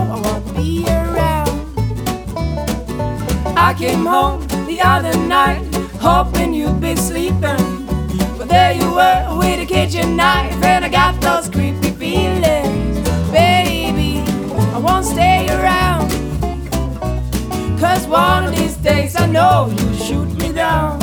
I won't be around. I came home the other night, hoping you'd be sleeping, but there you were with a kitchen knife, and I got those creepy feelings. Baby, I won't stay around, 'cause one of these days I know you'll shoot me down.